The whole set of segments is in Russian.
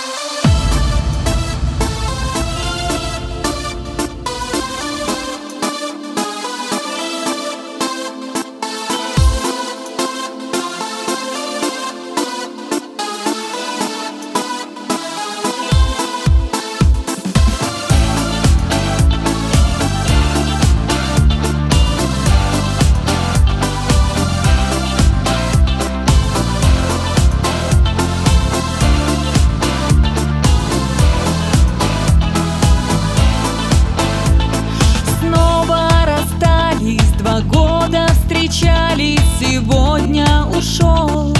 Встречались, сегодня ушел.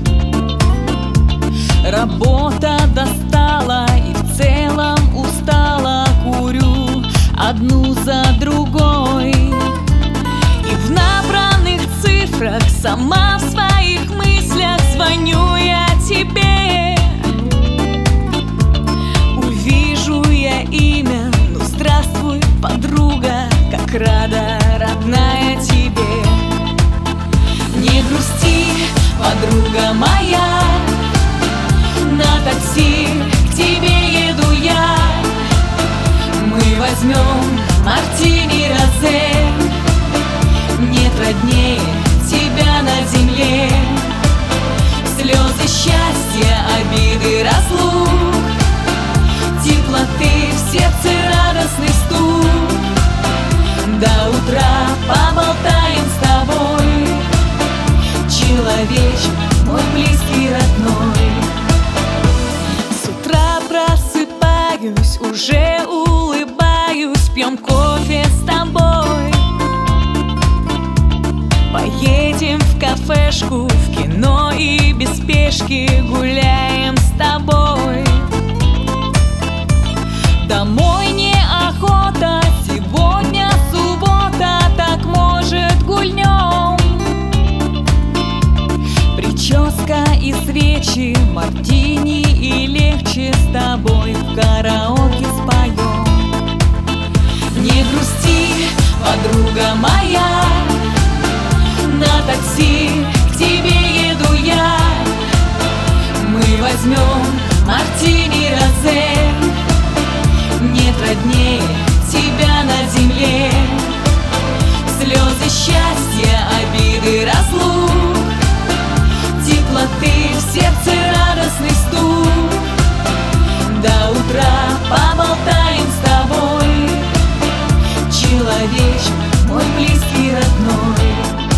Работа достала и в целом устала. Курю одну за другой, и в набранных цифрах сама в своих мыслях звоню я тебе. Увижу я имя, ну здравствуй, подруга, как рада, родная, тебе. Не грусти, подруга моя, на такси к тебе еду я. Мы возьмем мартини розе, нет роднее тебя на земле. Слезы счастья, обиды, разлук, теплоты в сердце, радостный стук. До утра поболтаем с тобой, человечек мой близкий, родной. С утра просыпаюсь, уже улыбаюсь, пьем кофе с тобой. Поедем в кафешку, в кино и без спешки гуляем с тобой. Домой неохота, сегодня суббота, так может гульнем. Прическа и свечи, мартини и легче с тобой в караоке споем. Не грусти, подруга моя, на такси к тебе еду я. Мы возьмем мартини розе, нет роднее тебя на земле. Слезы счастья, обиды, разлук, теплоты в сердце, радостный стук. До утра поболтаем с тобой, человечек мой близкий, родной.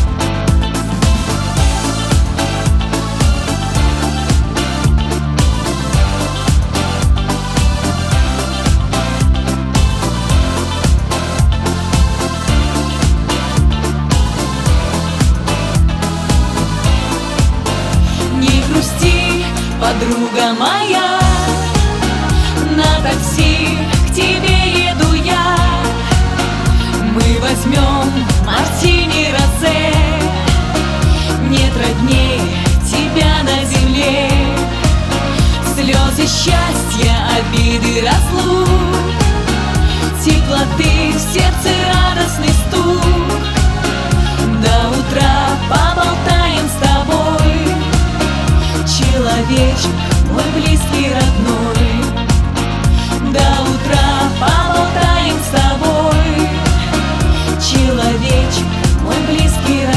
Подруга моя, на такси к тебе еду я. Мы возьмем мартини розе, нет роднее тебя на земле. Слезы счастья, обиды, разлук, теплоты в сердце, радостный стук. До утра поболтаем с тобой, человечек мой близкий, родной. До утра поболтаем с тобой, человечек мой близкий, родной.